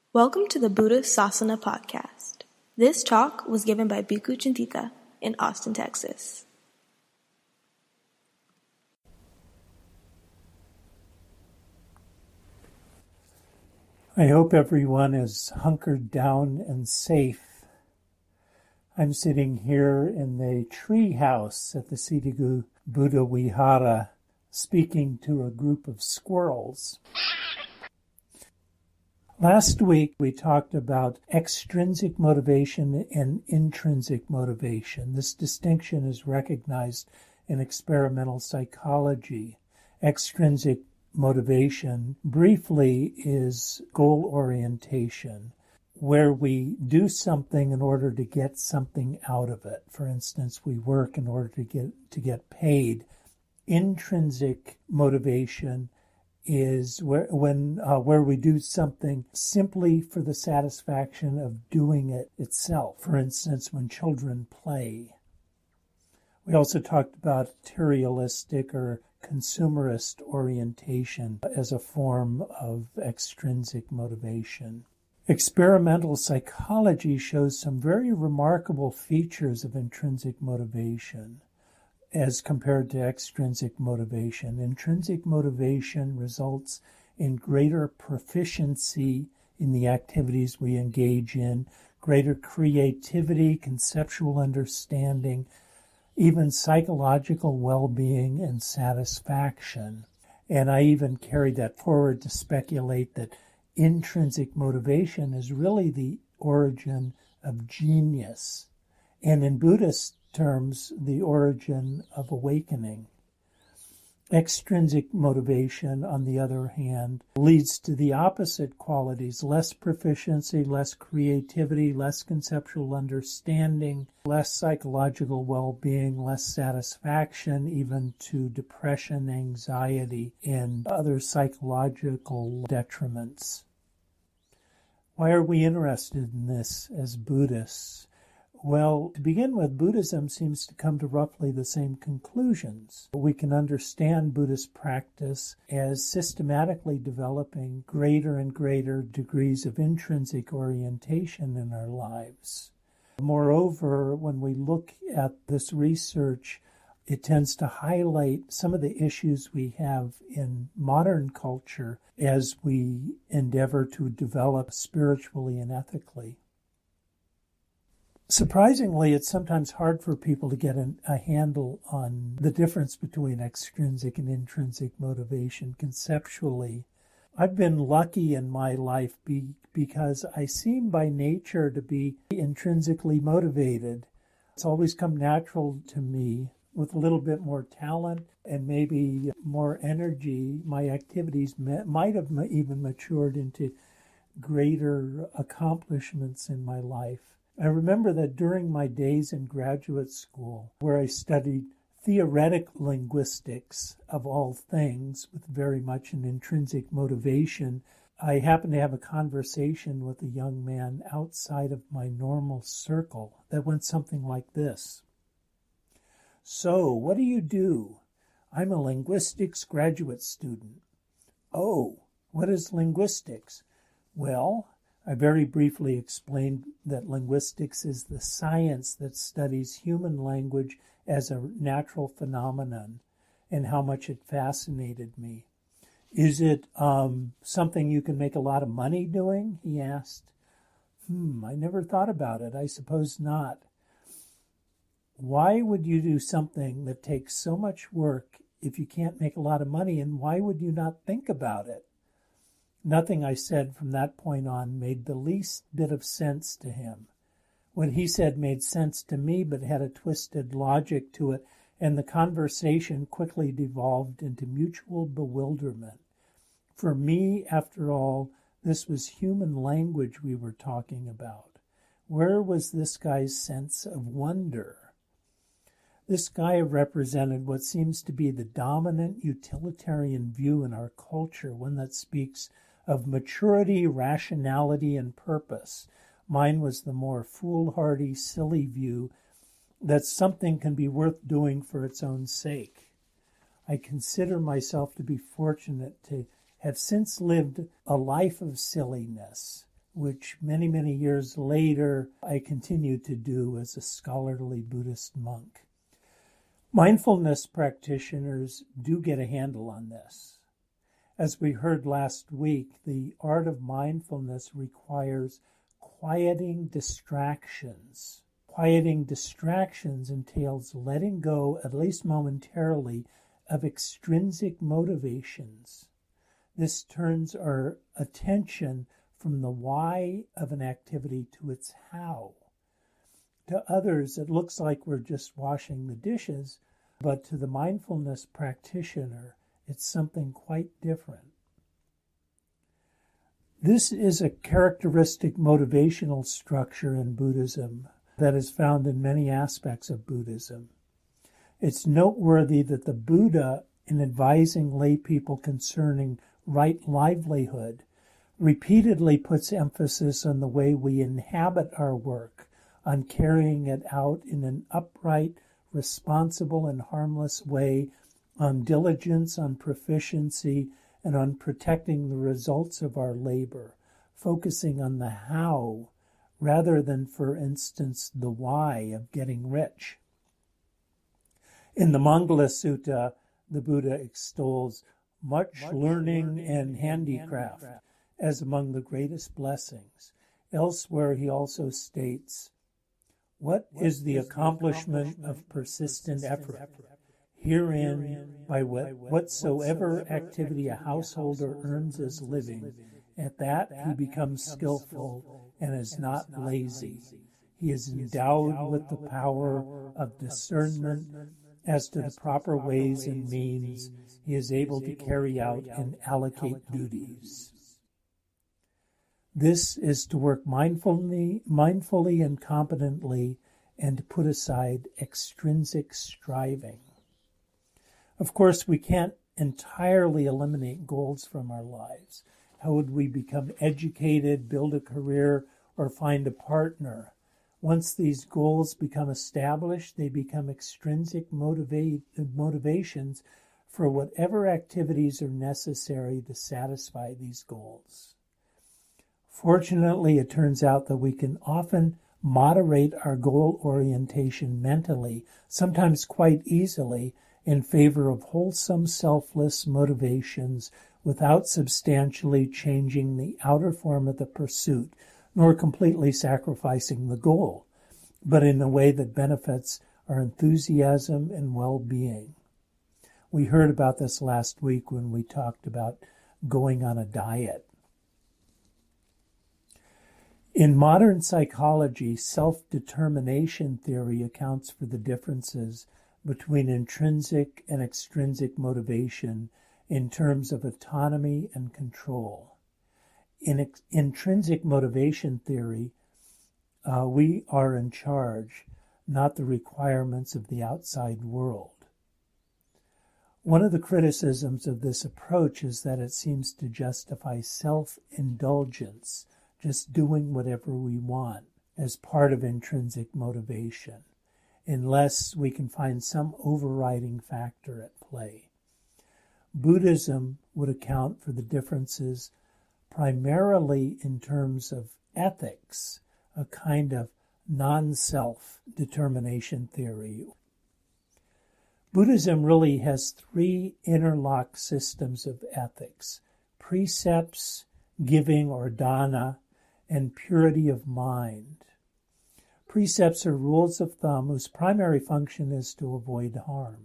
Welcome to the Buddha Sasana podcast. This talk was given by Bhikkhu Chintita in Austin, Texas. I hope everyone is hunkered down and safe. I'm sitting here in the tree house at the Siddhigu Buddha Vihara, speaking to a group of squirrels. Last week, we talked about extrinsic motivation and intrinsic motivation. This distinction is recognized in experimental psychology. Extrinsic motivation, briefly, is goal orientation, where we do something in order to get something out of it. For instance, we work in order to get paid. Intrinsic motivation is where we do something simply for the satisfaction of doing it itself. For instance, when children play. We also talked about materialistic or consumerist orientation as a form of extrinsic motivation. Experimental psychology shows some very remarkable features of intrinsic motivation as compared to extrinsic motivation. Intrinsic motivation results in greater proficiency in the activities we engage in, greater creativity, conceptual understanding, even psychological well-being and satisfaction. And I even carried that forward to speculate that intrinsic motivation is really the origin of genius, and in Buddhist terms, the origin of awakening. Extrinsic motivation, on the other hand, leads to the opposite qualities: less proficiency, less creativity, less conceptual understanding, less psychological well-being, less satisfaction, even to depression, anxiety, and other psychological detriments. Why are we interested in this as Buddhists? Well, to begin with, Buddhism seems to come to roughly the same conclusions. We can understand Buddhist practice as systematically developing greater and greater degrees of intrinsic orientation in our lives. Moreover, when we look at this research, it tends to highlight some of the issues we have in modern culture as we endeavor to develop spiritually and ethically. Surprisingly, it's sometimes hard for people to get a handle on the difference between extrinsic and intrinsic motivation conceptually. I've been lucky in my life because I seem by nature to be intrinsically motivated. It's always come natural to me. With a little bit more talent and maybe more energy, my activities might have even matured into greater accomplishments in my life. I remember that during my days in graduate school, where I studied theoretic linguistics of all things with very much an intrinsic motivation, I happened to have a conversation with a young man outside of my normal circle that went something like this. "So, what do you do?" "I'm a linguistics graduate student." "Oh, what is linguistics?" "Well," I very briefly explained that linguistics is the science that studies human language as a natural phenomenon and how much it fascinated me. "Is it something you can make a lot of money doing?" he asked. I never thought about it. I suppose not." "Why would you do something that takes so much work if you can't make a lot of money, and why would you not think about it?" Nothing I said from that point on made the least bit of sense to him. What he said made sense to me, but had a twisted logic to it, and the conversation quickly devolved into mutual bewilderment. For me, after all, this was human language we were talking about. Where was this guy's sense of wonder? This guy represented what seems to be the dominant utilitarian view in our culture, one that speaks of maturity, rationality, and purpose. Mine was the more foolhardy, silly view that something can be worth doing for its own sake. I consider myself to be fortunate to have since lived a life of silliness, which many, many years later I continued to do as a scholarly Buddhist monk. Mindfulness practitioners do get a handle on this. As we heard last week, the art of mindfulness requires quieting distractions. Quieting distractions entails letting go, at least momentarily, of extrinsic motivations. This turns our attention from the why of an activity to its how. To others, it looks like we're just washing the dishes, but to the mindfulness practitioner, it's something quite different. This is a characteristic motivational structure in Buddhism that is found in many aspects of Buddhism. It's noteworthy that the Buddha, in advising lay people concerning right livelihood, repeatedly puts emphasis on the way we inhabit our work, on carrying it out in an upright, responsible, and harmless way, on diligence, on proficiency, and on protecting the results of our labor, focusing on the how rather than, for instance, the why of getting rich. In the Mangala Sutta, the Buddha extols much learning and handicraft as among the greatest blessings. Elsewhere, he also states, "What is the accomplishment of persistent effort? Herein, by whatsoever activity a householder earns his living, at that he becomes skillful and is not lazy. He is endowed with the power of discernment as to the proper ways and means. He is able to carry out and allocate duties." This is to work mindfully and competently, and to put aside extrinsic striving. Of course, we can't entirely eliminate goals from our lives. How would we become educated, build a career, or find a partner? Once these goals become established, they become extrinsic motivations for whatever activities are necessary to satisfy these goals. Fortunately, it turns out that we can often moderate our goal orientation mentally, sometimes quite easily, in favor of wholesome, selfless motivations without substantially changing the outer form of the pursuit, nor completely sacrificing the goal, but in a way that benefits our enthusiasm and well-being. We heard about this last week when we talked about going on a diet. In modern psychology, self-determination theory accounts for the differences between intrinsic and extrinsic motivation in terms of autonomy and control. In intrinsic motivation theory, we are in charge, not the requirements of the outside world. One of the criticisms of this approach is that it seems to justify self-indulgence, just doing whatever we want, as part of intrinsic motivation, unless we can find some overriding factor at play. Buddhism would account for the differences primarily in terms of ethics, a kind of non-self determination theory. Buddhism really has three interlocked systems of ethics: precepts, giving or dana, and purity of mind. Precepts are rules of thumb whose primary function is to avoid harm.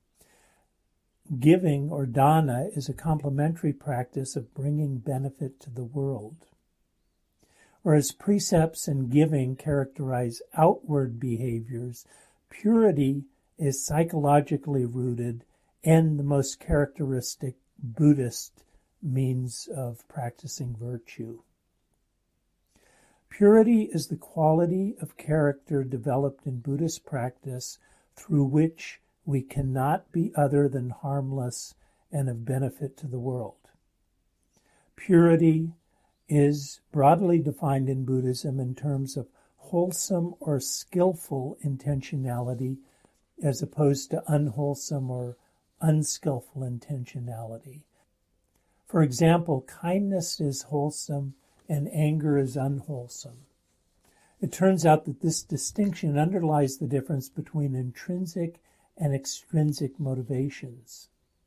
Giving or dana is a complementary practice of bringing benefit to the world. Whereas precepts and giving characterize outward behaviors, purity is psychologically rooted and the most characteristic Buddhist means of practicing virtue. Purity is the quality of character developed in Buddhist practice through which we cannot be other than harmless and of benefit to the world. Purity is broadly defined in Buddhism in terms of wholesome or skillful intentionality as opposed to unwholesome or unskillful intentionality. For example, kindness is wholesome and anger is unwholesome. It turns out that this distinction underlies the difference between intrinsic and extrinsic motivations.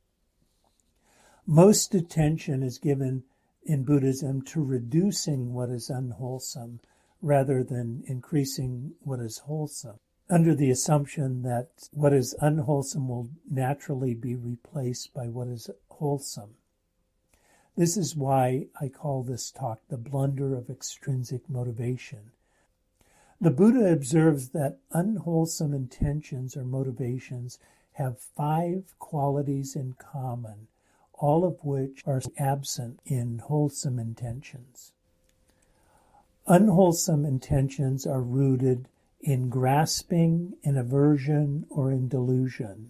Most attention is given in Buddhism to reducing what is unwholesome rather than increasing what is wholesome, under the assumption that what is unwholesome will naturally be replaced by what is wholesome. This is why I call this talk the blunder of extrinsic motivation. The Buddha observes that unwholesome intentions or motivations have 5 qualities in common, all of which are absent in wholesome intentions. Unwholesome intentions are rooted in grasping, in aversion, or in delusion.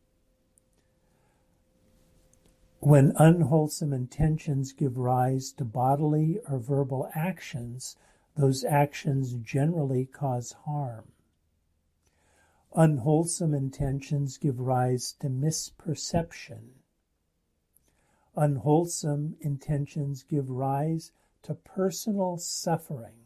When unwholesome intentions give rise to bodily or verbal actions, those actions generally cause harm. Unwholesome intentions give rise to misperception. Unwholesome intentions give rise to personal suffering.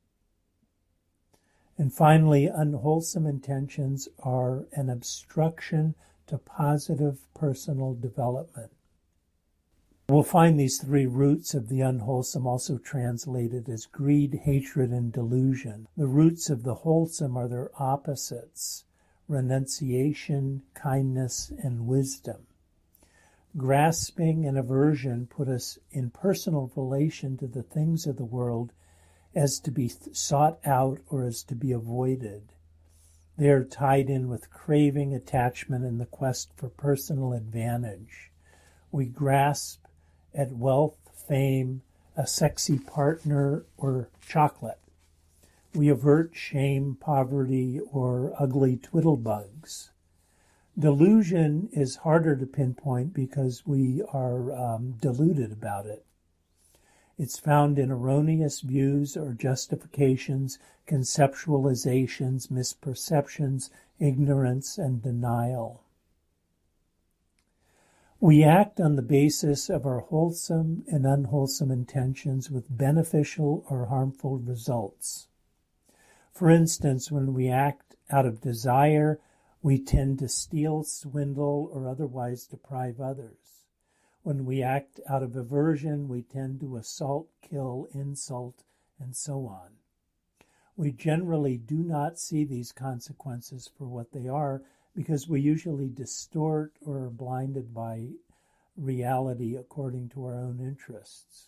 And finally, unwholesome intentions are an obstruction to positive personal development. We'll find these 3 roots of the unwholesome also translated as greed, hatred, and delusion. The roots of the wholesome are their opposites: renunciation, kindness, and wisdom. Grasping and aversion put us in personal relation to the things of the world as to be sought out or as to be avoided. They are tied in with craving, attachment, and the quest for personal advantage. We grasp at wealth, fame, a sexy partner, or chocolate. We avert shame, poverty, or ugly twiddlebugs. Delusion is harder to pinpoint because we are deluded about it. It's found in erroneous views or justifications, conceptualizations, misperceptions, ignorance, and denial. We act on the basis of our wholesome and unwholesome intentions with beneficial or harmful results. For instance, when we act out of desire, we tend to steal, swindle, or otherwise deprive others. When we act out of aversion, we tend to assault, kill, insult, and so on. We generally do not see these consequences for what they are because we usually distort or are blinded by reality according to our own interests.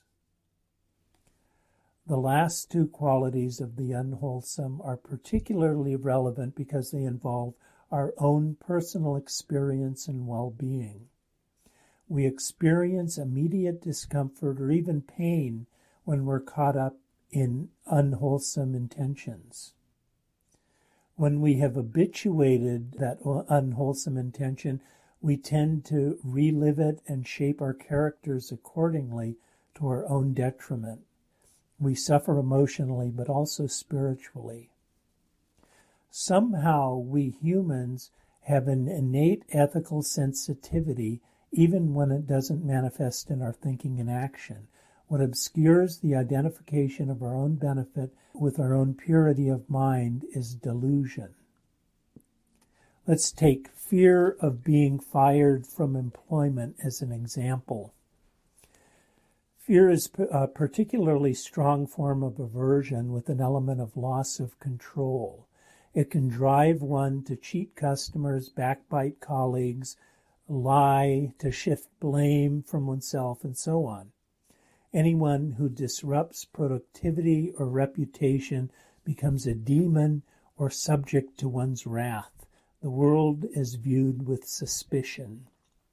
The last 2 qualities of the unwholesome are particularly relevant because they involve our own personal experience and well-being. We experience immediate discomfort or even pain when we're caught up in unwholesome intentions. When we have habituated that unwholesome intention, we tend to relive it and shape our characters accordingly to our own detriment. We suffer emotionally, but also spiritually. Somehow we humans have an innate ethical sensitivity even when it doesn't manifest in our thinking and action. What obscures the identification of our own benefit with our own purity of mind is delusion. Let's take fear of being fired from employment as an example. Fear is a particularly strong form of aversion with an element of loss of control. It can drive one to cheat customers, backbite colleagues, lie, to shift blame from oneself, and so on. Anyone who disrupts productivity or reputation becomes a demon or subject to one's wrath. The world is viewed with suspicion.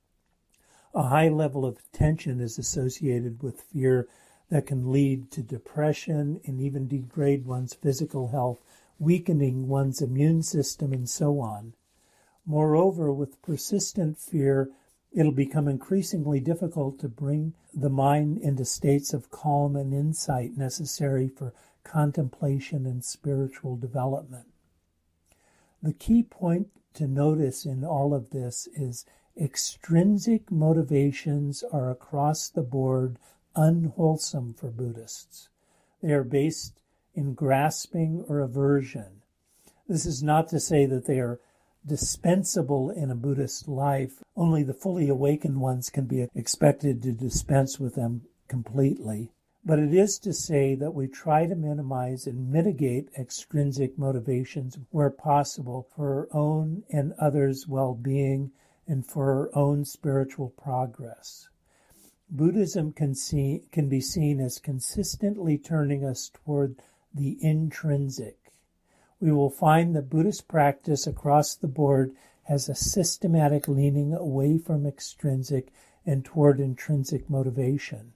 A high level of tension is associated with fear that can lead to depression and even degrade one's physical health, weakening one's immune system, and so on. Moreover, with persistent fear, it'll become increasingly difficult to bring the mind into states of calm and insight necessary for contemplation and spiritual development. The key point to notice in all of this is extrinsic motivations are across the board unwholesome for Buddhists. They are based in grasping or aversion. This is not to say that they are dispensable in a Buddhist life. Only the fully awakened ones can be expected to dispense with them completely. But it is to say that we try to minimize and mitigate extrinsic motivations where possible for our own and others' well-being and for our own spiritual progress. Buddhism can be seen as consistently turning us toward the intrinsic. We will find that Buddhist practice across the board has a systematic leaning away from extrinsic and toward intrinsic motivation.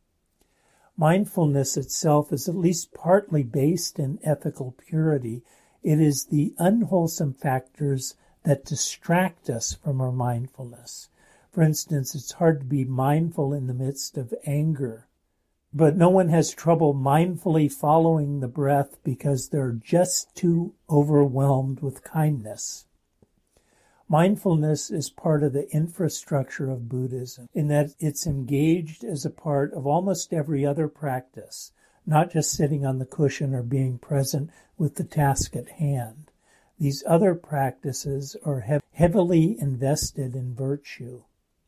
Mindfulness itself is at least partly based in ethical purity. It is the unwholesome factors that distract us from our mindfulness. For instance, it's hard to be mindful in the midst of anger. But no one has trouble mindfully following the breath because they're just too overwhelmed with kindness. Mindfulness is part of the infrastructure of Buddhism in that it's engaged as a part of almost every other practice, not just sitting on the cushion or being present with the task at hand. These other practices are heavily invested in virtue.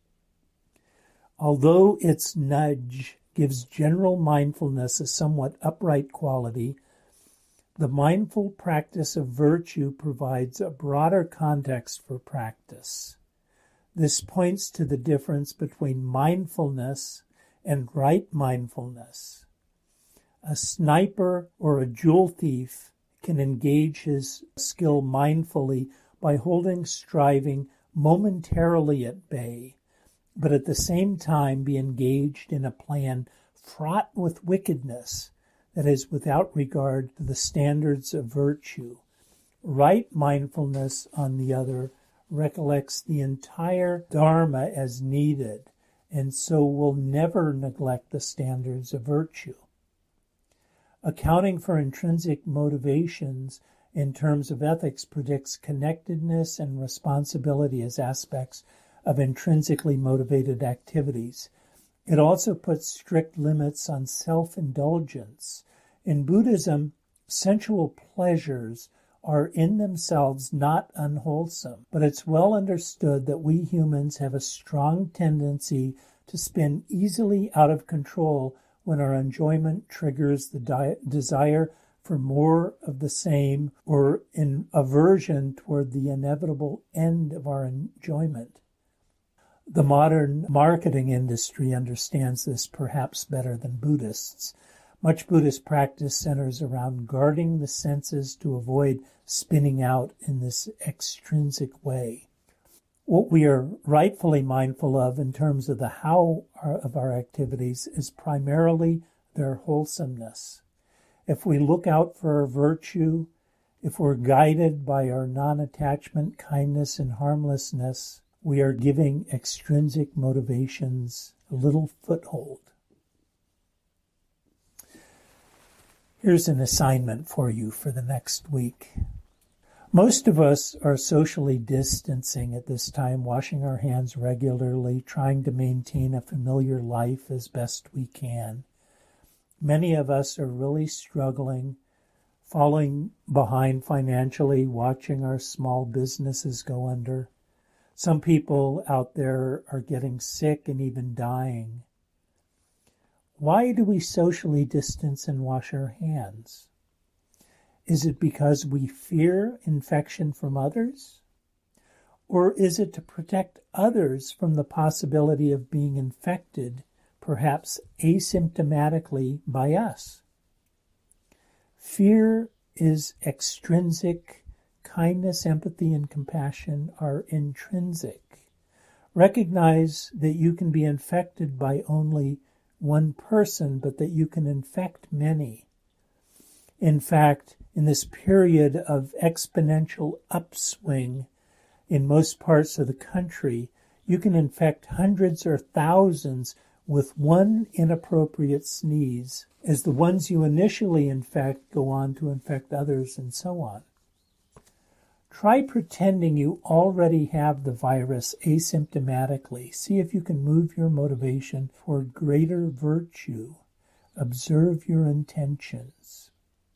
Although its nudge gives general mindfulness a somewhat upright quality, the mindful practice of virtue provides a broader context for practice. This points to the difference between mindfulness and right mindfulness. A sniper or a jewel thief can engage his skill mindfully by holding striving momentarily at bay, but at the same time be engaged in a plan fraught with wickedness that is without regard to the standards of virtue. Right mindfulness, on the other, recollects the entire Dharma as needed, and so will never neglect the standards of virtue. Accounting for intrinsic motivations in terms of ethics predicts connectedness and responsibility as aspects of intrinsically motivated activities. It also puts strict limits on self-indulgence. In Buddhism, sensual pleasures are in themselves not unwholesome, but it's well understood that we humans have a strong tendency to spin easily out of control when our enjoyment triggers the desire for more of the same or in aversion toward the inevitable end of our enjoyment. The modern marketing industry understands this perhaps better than Buddhists. Much Buddhist practice centers around guarding the senses to avoid spinning out in this extrinsic way. What we are rightfully mindful of in terms of the how of our activities is primarily their wholesomeness. If we look out for our virtue, if we're guided by our non-attachment, kindness, and harmlessness, we are giving extrinsic motivations a little foothold. Here's an assignment for you for the next week. Most of us are socially distancing at this time, washing our hands regularly, trying to maintain a familiar life as best we can. Many of us are really struggling, falling behind financially, watching our small businesses go under. Some people out there are getting sick and even dying. Why do we socially distance and wash our hands? Is it because we fear infection from others? Or is it to protect others from the possibility of being infected, perhaps asymptomatically, by us? Fear is extrinsic. Kindness, empathy, and compassion are intrinsic. Recognize that you can be infected by only one person, but that you can infect many. In fact, in this period of exponential upswing in most parts of the country, you can infect hundreds or thousands with one inappropriate sneeze, as the ones you initially infect go on to infect others and so on. Try pretending you already have the virus asymptomatically. See if you can move your motivation toward greater virtue, Observe your intentions.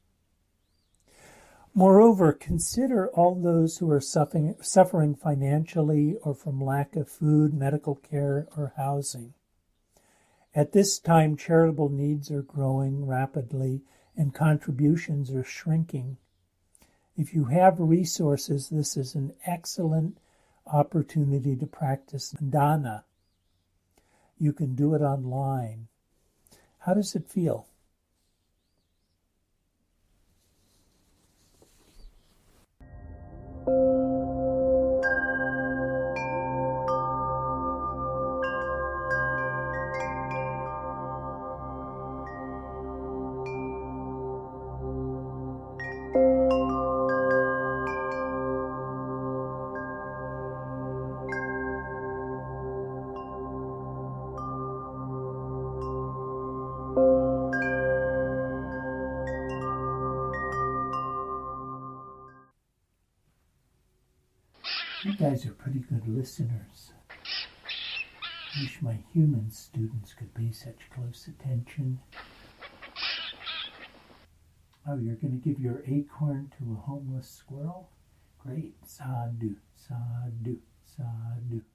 Moreover, consider all those who are suffering financially or from lack of food, medical care, or housing. At this time, charitable needs are growing rapidly and contributions are shrinking. If you have resources, this is an excellent opportunity to practice dana. You can do it online. How does it feel? You guys are pretty good listeners. I wish my human students could pay such close attention. Oh, you're going to give your acorn to a homeless squirrel? Great. Sadhu, sadhu, sadhu.